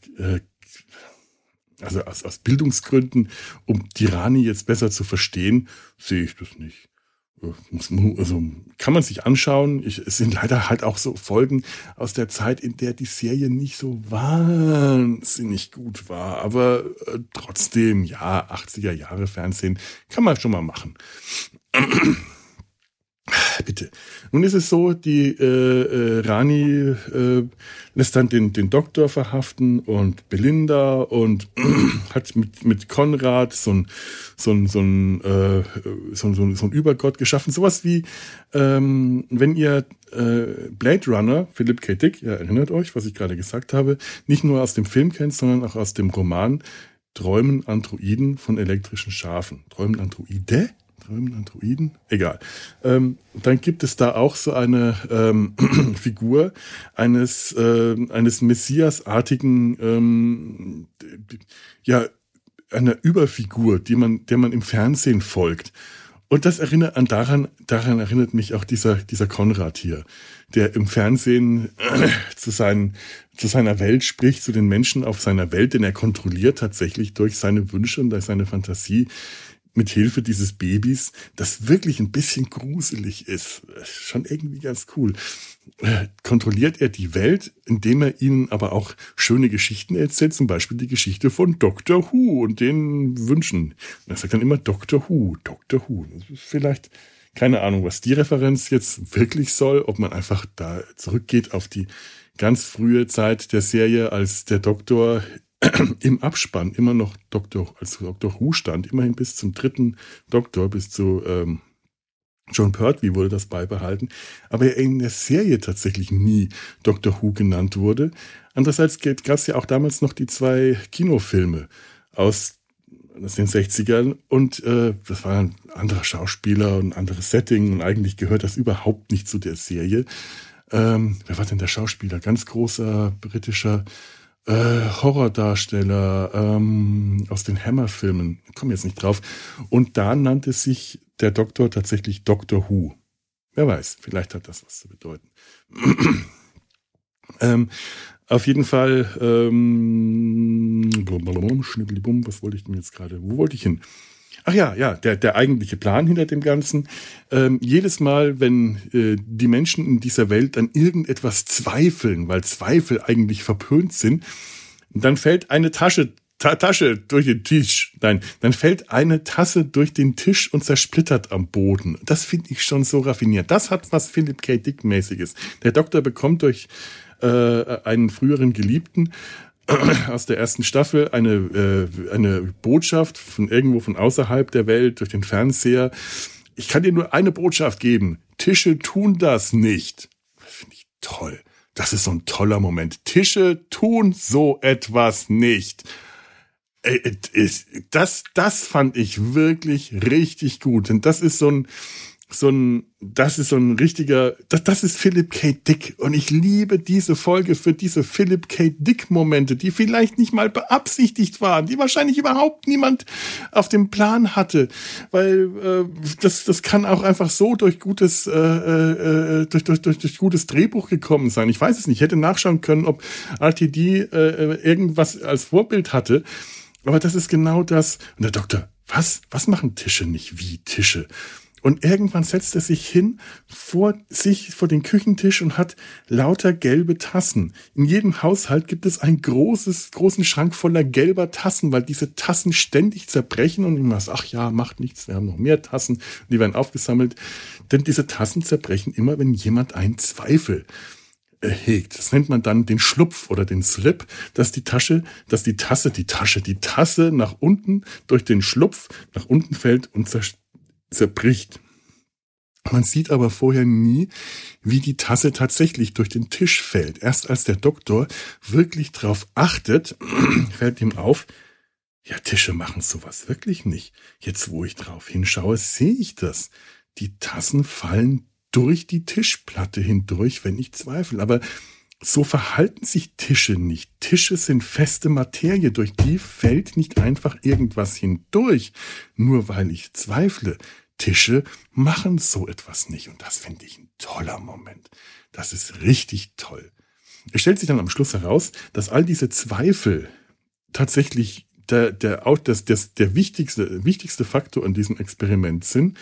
also aus Bildungsgründen, um die Rani jetzt besser zu verstehen, sehe ich das nicht. Also kann man sich anschauen. Es sind leider halt auch so Folgen aus der Zeit, in der die Serie nicht so wahnsinnig gut war. Aber trotzdem, ja, 80er Jahre Fernsehen kann man schon mal machen. Bitte. Nun ist es so, die Rani lässt dann den Doktor verhaften und Belinda und hat mit Konrad so ein Übergott geschaffen. Sowas wie, wenn ihr Blade Runner, Philip K. Dick, ihr erinnert euch, was ich gerade gesagt habe, nicht nur aus dem Film kennt, sondern auch aus dem Roman Träumen Androiden von elektrischen Schafen. Träumen Androiden? Egal. Dann gibt es da auch so eine Figur eines Messias-artigen, einer Überfigur, der man im Fernsehen folgt. Und das daran erinnert mich auch dieser Konrad hier, der im Fernsehen zu seiner Welt spricht, zu den Menschen auf seiner Welt, den er kontrolliert tatsächlich durch seine Wünsche und durch seine Fantasie, mit Hilfe dieses Babys, das wirklich ein bisschen gruselig ist. Schon irgendwie ganz cool. Kontrolliert er die Welt, indem er ihnen aber auch schöne Geschichten erzählt, zum Beispiel die Geschichte von Dr. Who und den Wünschen. Und er sagt dann immer Dr. Who, Dr. Who. Das ist vielleicht, keine Ahnung, was die Referenz jetzt wirklich soll, ob man einfach da zurückgeht auf die ganz frühe Zeit der Serie, als der Doktor im Abspann immer noch als Dr. Who stand, immerhin bis zum 3. Doktor, bis zu John Pertwee wurde das beibehalten, aber er in der Serie tatsächlich nie Dr. Who genannt wurde. Andererseits gab es ja auch damals noch die 2 Kinofilme aus den 60ern und das war ein anderer Schauspieler und ein anderes Setting und eigentlich gehört das überhaupt nicht zu der Serie. Wer war denn der Schauspieler? Ganz großer britischer Horrordarsteller aus den Hammer-Filmen. Ich komme jetzt nicht drauf. Und da nannte sich der Doktor tatsächlich Dr. Who. Wer weiß, vielleicht hat das was zu bedeuten. Auf jeden Fall, was wollte ich denn jetzt gerade? Wo wollte ich hin? Ach ja, der eigentliche Plan hinter dem Ganzen. Jedes Mal, wenn die Menschen in dieser Welt an irgendetwas zweifeln, weil Zweifel eigentlich verpönt sind, dann fällt eine Tasche durch den Tisch. Nein, dann fällt eine Tasse durch den Tisch und zersplittert am Boden. Das finde ich schon so raffiniert. Das hat was Philip K. Dick-mäßiges. Der Doktor bekommt durch einen früheren Geliebten aus der ersten Staffel eine Botschaft von irgendwo von außerhalb der Welt durch den Fernseher. Ich kann dir nur eine Botschaft geben. Tische tun das nicht. Das finde ich toll. Das ist so ein toller Moment. Tische tun so etwas nicht. Das fand ich wirklich richtig gut. Und das ist das ist Philip K. Dick. Und ich liebe diese Folge für diese Philip K. Dick-Momente, die vielleicht nicht mal beabsichtigt waren, die wahrscheinlich überhaupt niemand auf dem Plan hatte. Weil das kann auch einfach so durch gutes Drehbuch gekommen sein. Ich weiß es nicht. Ich hätte nachschauen können, ob RTD irgendwas als Vorbild hatte. Aber das ist genau das. Und der Doktor, was machen Tische nicht wie Tische? Und irgendwann setzt er sich hin vor den Küchentisch und hat lauter gelbe Tassen. In jedem Haushalt gibt es einen großen Schrank voller gelber Tassen, weil diese Tassen ständig zerbrechen und ich ach ja, macht nichts, wir haben noch mehr Tassen und die werden aufgesammelt. Denn diese Tassen zerbrechen immer, wenn jemand einen Zweifel hegt. Das nennt man dann den Schlupf oder den Slip, dass die Tasse nach unten durch den Schlupf nach unten fällt und zerbricht. Man sieht aber vorher nie, wie die Tasse tatsächlich durch den Tisch fällt. Erst als der Doktor wirklich drauf achtet, fällt ihm auf, ja, Tische machen sowas wirklich nicht. Jetzt, wo ich drauf hinschaue, sehe ich das. Die Tassen fallen durch die Tischplatte hindurch, wenn ich zweifle. Aber so verhalten sich Tische nicht. Tische sind feste Materie, durch die fällt nicht einfach irgendwas hindurch, nur weil ich zweifle. Tische machen so etwas nicht und das finde ich ein toller Moment. Das ist richtig toll. Es stellt sich dann am Schluss heraus, dass all diese Zweifel tatsächlich der wichtigste Faktor an diesem Experiment sind.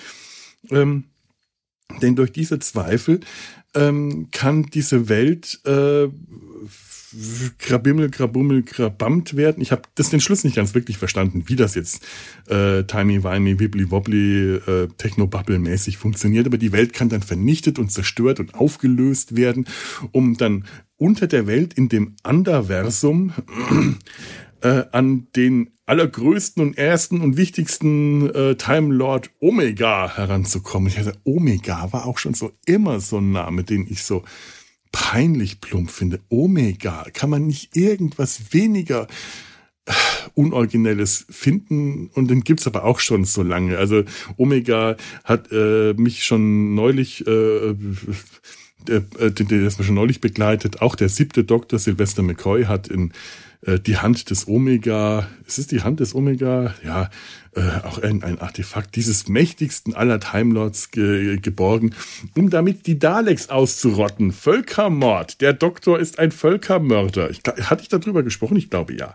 Denn durch diese Zweifel kann diese Welt krabimmel, krabummel, krabamt werden. Ich habe den Schluss nicht ganz wirklich verstanden, wie das jetzt timey-wimey, wibbly-wobbly, Techno-Bubble-mäßig funktioniert. Aber die Welt kann dann vernichtet und zerstört und aufgelöst werden, um dann unter der Welt in dem Anderversum an den allergrößten und ersten und wichtigsten Time Lord Omega heranzukommen. Ich dachte, Omega war auch schon so immer so ein Name, den ich so peinlich plump finde. Omega, kann man nicht irgendwas weniger Unoriginelles finden? Und den gibt's aber auch schon so lange. Also Omega hat mich schon neulich der ist mir schon neulich begleitet. Auch der 7. Doktor Sylvester McCoy hat in die Hand des Omega, ist es die Hand des Omega? Ja, auch ein Artefakt dieses mächtigsten aller Time Lords geborgen, um damit die Daleks auszurotten. Völkermord. Der Doktor ist ein Völkermörder. Hatte ich darüber gesprochen? Ich glaube, ja.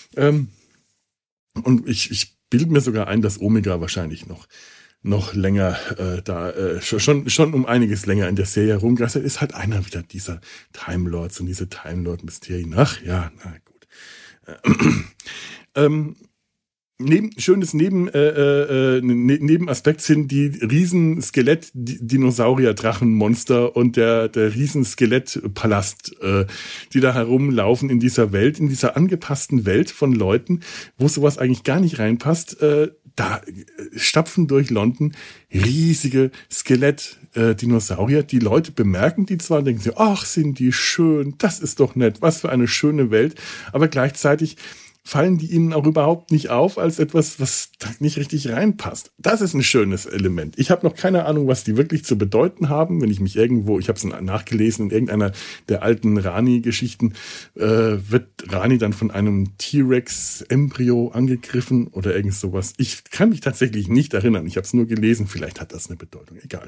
Und ich bilde mir sogar ein, dass Omega wahrscheinlich noch länger schon um einiges länger in der Serie rumgeistert ist, halt einer wieder dieser Time Lords und diese Time Lord Mysterien. Ach ja, na gut. Nebenaspekt sind die riesen Skelett-Dinosaurier-Drachenmonster und der riesen Skelettpalast, die da herumlaufen in dieser Welt, in dieser angepassten Welt von Leuten, wo sowas eigentlich gar nicht reinpasst. Da stapfen durch London riesige Skelett-Dinosaurier. Die Leute bemerken die zwar und denken sich, ach, sind die schön, das ist doch nett, was für eine schöne Welt. Aber gleichzeitig fallen die ihnen auch überhaupt nicht auf als etwas, was da nicht richtig reinpasst. Das ist ein schönes Element. Ich habe noch keine Ahnung, was die wirklich zu bedeuten haben. Wenn ich mich irgendwo, ich habe es nachgelesen, in irgendeiner der alten Rani-Geschichten, wird Rani dann von einem T-Rex-Embryo angegriffen oder irgend sowas. Ich kann mich tatsächlich nicht erinnern. Ich habe es nur gelesen. Vielleicht hat das eine Bedeutung. Egal.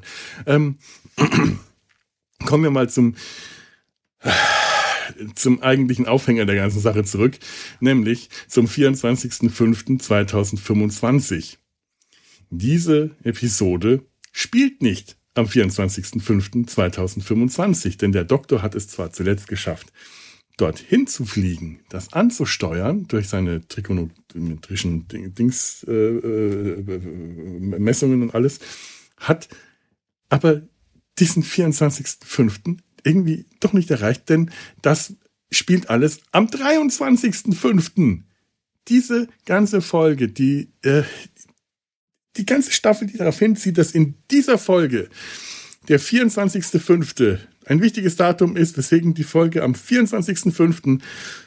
Kommen wir mal zum eigentlichen Aufhänger der ganzen Sache zurück, nämlich zum 24.05.2025. Diese Episode spielt nicht am 24.05.2025, denn der Doktor hat es zwar zuletzt geschafft, dorthin zu fliegen, das anzusteuern durch seine trigonometrischen Messungen und alles, hat aber diesen 24.05. irgendwie doch nicht erreicht, denn das spielt alles am 23.05. Diese ganze Folge, die ganze Staffel, die darauf hinzieht, dass in dieser Folge der 24.05. ein wichtiges Datum ist, weswegen die Folge am 24.05.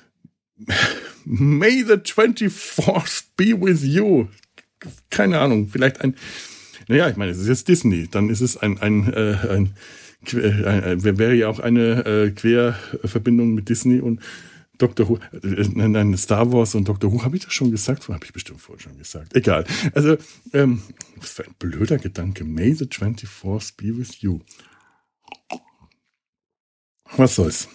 May the 24th be with you. Keine Ahnung, vielleicht naja, ich meine, es ist jetzt Disney, dann ist es wäre ja auch eine Querverbindung mit Disney und Doctor Who, nein, Star Wars und Doctor Who, habe ich das schon gesagt? Habe ich bestimmt vorher schon gesagt. Egal. Also, was für ein blöder Gedanke. May the 24th be with you. Was soll's.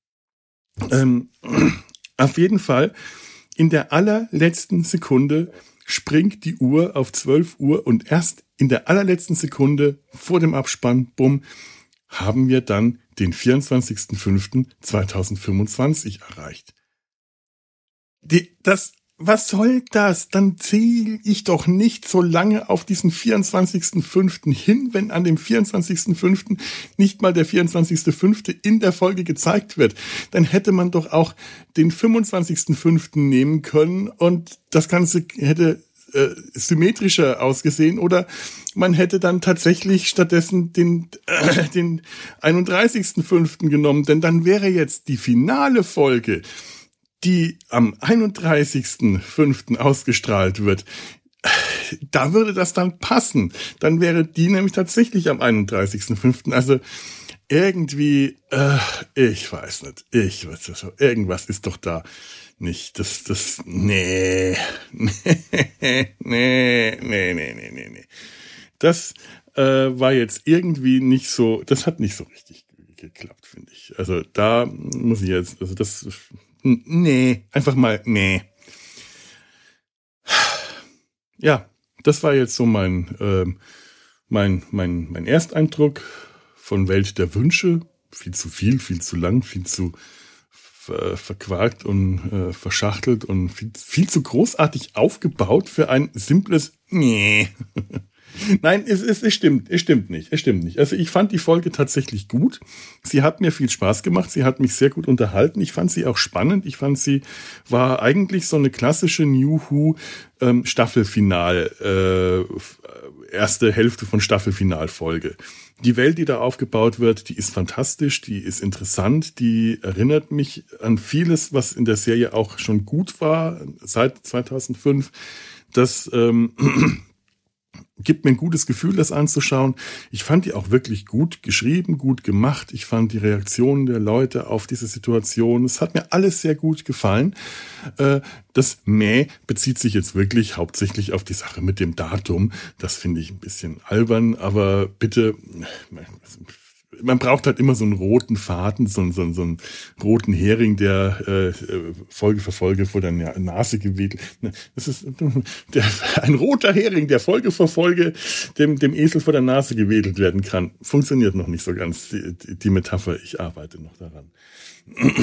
Auf jeden Fall, in der allerletzten Sekunde springt die Uhr auf 12 Uhr und erst in der allerletzten Sekunde vor dem Abspann, bumm, haben wir dann den 24.05.2025 erreicht. Was soll das? Dann zähle ich doch nicht so lange auf diesen 24.05. hin, wenn an dem 24.05. nicht mal der 24.05. in der Folge gezeigt wird. Dann hätte man doch auch den 25.05. nehmen können und das Ganze hätte symmetrischer ausgesehen oder man hätte dann tatsächlich stattdessen den 31.05. genommen, denn dann wäre jetzt die finale Folge, die am 31.05. ausgestrahlt wird, da würde das dann passen. Dann wäre die nämlich tatsächlich am 31.05. Also irgendwie, ich weiß nicht, irgendwas ist doch da nicht, nee. Das war jetzt irgendwie nicht so, das hat nicht so richtig geklappt, finde ich. Also da muss ich jetzt, also das, nee, einfach mal, nee. Ja, das war jetzt so mein Ersteindruck von Welt der Wünsche. Viel zu viel, viel zu lang, viel zu verquakt und verschachtelt und viel zu großartig aufgebaut für ein simples Nee. Nein, es stimmt nicht. Also ich fand die Folge tatsächlich gut. Sie hat mir viel Spaß gemacht. Sie hat mich sehr gut unterhalten. Ich fand sie auch spannend. Ich fand sie war eigentlich so eine klassische New Who Staffelfinal, erste Hälfte von Staffelfinalfolge. Die Welt, die da aufgebaut wird, die ist fantastisch, die ist interessant, die erinnert mich an vieles, was in der Serie auch schon gut war seit 2005. Das gibt mir ein gutes Gefühl, das anzuschauen. Ich fand die auch wirklich gut geschrieben, gut gemacht. Ich fand die Reaktionen der Leute auf diese Situation, es hat mir alles sehr gut gefallen. Das Mäh bezieht sich jetzt wirklich hauptsächlich auf die Sache mit dem Datum. Das finde ich ein bisschen albern, aber bitte, man braucht halt immer so einen roten Faden, so einen roten Hering, der Folge für Folge vor der Nase gewedelt. Das ist ein roter Hering, der Folge für Folge dem Esel vor der Nase gewedelt werden kann. Funktioniert noch nicht so ganz, die Metapher. Ich arbeite noch daran.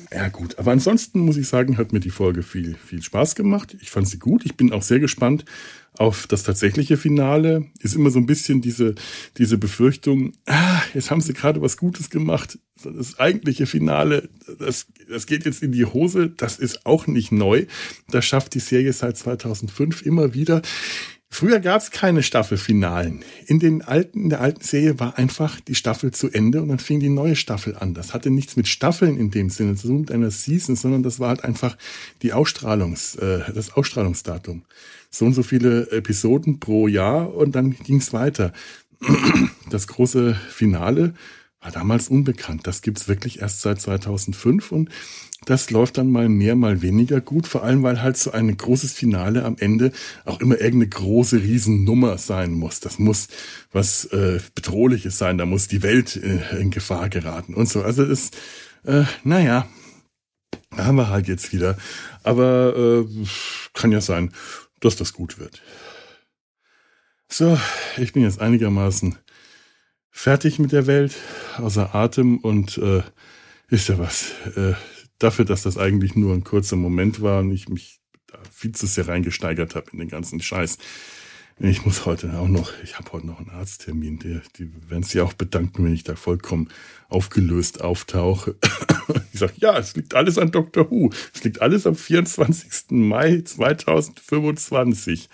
Ja gut, aber ansonsten muss ich sagen, hat mir die Folge viel Spaß gemacht. Ich fand sie gut. Ich bin auch sehr gespannt auf das tatsächliche Finale. Ist immer so ein bisschen diese Befürchtung, jetzt haben sie gerade was Gutes gemacht. Das eigentliche Finale, das geht jetzt in die Hose. Das ist auch nicht neu. Das schafft die Serie seit 2005 immer wieder. Früher gab es keine Staffelfinalen. In der alten Serie war einfach die Staffel zu Ende und dann fing die neue Staffel an. Das hatte nichts mit Staffeln in dem Sinne, so mit einer Season, sondern das war halt einfach das Ausstrahlungsdatum. So und so viele Episoden pro Jahr und dann ging's weiter. Das große Finale war damals unbekannt. Das gibt's wirklich erst seit 2005 und das läuft dann mal mehr, mal weniger gut, vor allem, weil halt so ein großes Finale am Ende auch immer irgendeine große Riesennummer sein muss. Das muss was Bedrohliches sein, da muss die Welt in Gefahr geraten und so. Also das, naja, da haben wir halt jetzt wieder. Aber kann ja sein, dass das gut wird. So, ich bin jetzt einigermaßen fertig mit der Welt, außer Atem und ist ja was. Dafür, dass das eigentlich nur ein kurzer Moment war und ich mich da viel zu sehr reingesteigert habe in den ganzen Scheiß. Ich habe heute noch einen Arzttermin. Die werden sich auch bedanken, wenn ich da vollkommen aufgelöst auftauche. Ich sage, ja, es liegt alles an Dr. Who. Es liegt alles am 24. Mai 2025.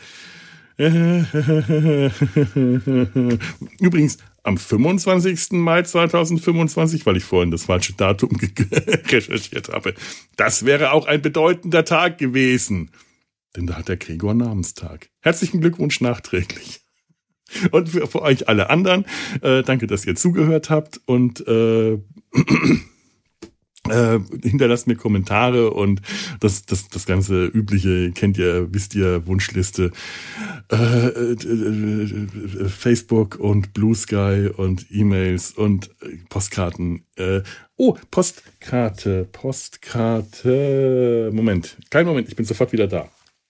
Übrigens, am 25. Mai 2025, weil ich vorhin das falsche Datum recherchiert habe. Das wäre auch ein bedeutender Tag gewesen. Denn da hat der Gregor Namenstag. Herzlichen Glückwunsch nachträglich. Und für euch alle anderen, danke, dass ihr zugehört habt und hinterlasst mir Kommentare und das ganze übliche, wisst ihr, Wunschliste, Facebook und Blue Sky und E-Mails und Postkarten. Postkarte. Moment, kleinen Moment, ich bin sofort wieder da.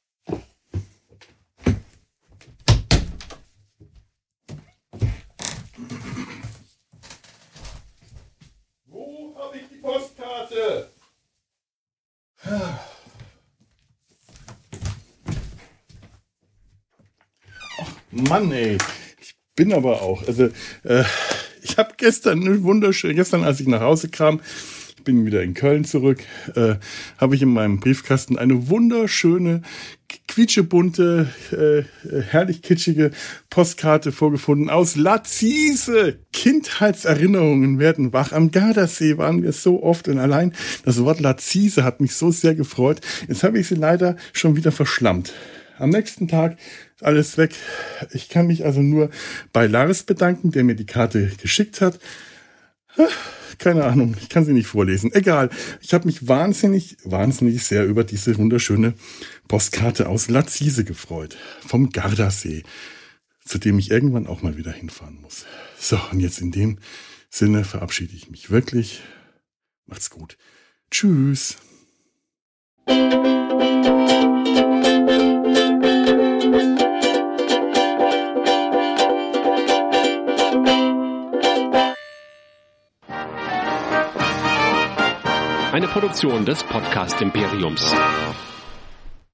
Postkarte. Ach, Mann, ey. Ich bin aber auch. Also, ich habe gestern, als ich nach Hause kam, ich bin wieder in Köln zurück, habe ich in meinem Briefkasten eine wunderschöne, quietschebunte, herrlich kitschige Postkarte vorgefunden aus Lazise. Kindheitserinnerungen werden wach. Am Gardasee waren wir so oft und allein das Wort Lazise hat mich so sehr gefreut. Jetzt habe ich sie leider schon wieder verschlammt. Am nächsten Tag ist alles weg. Ich kann mich also nur bei Lars bedanken, der mir die Karte geschickt hat. Keine Ahnung, ich kann sie nicht vorlesen. Egal, ich habe mich wahnsinnig sehr über diese wunderschöne Postkarte aus Lazise gefreut. Vom Gardasee, zu dem ich irgendwann auch mal wieder hinfahren muss. So, und jetzt in dem Sinne verabschiede ich mich wirklich. Macht's gut. Tschüss. Eine Produktion des Podcast Imperiums.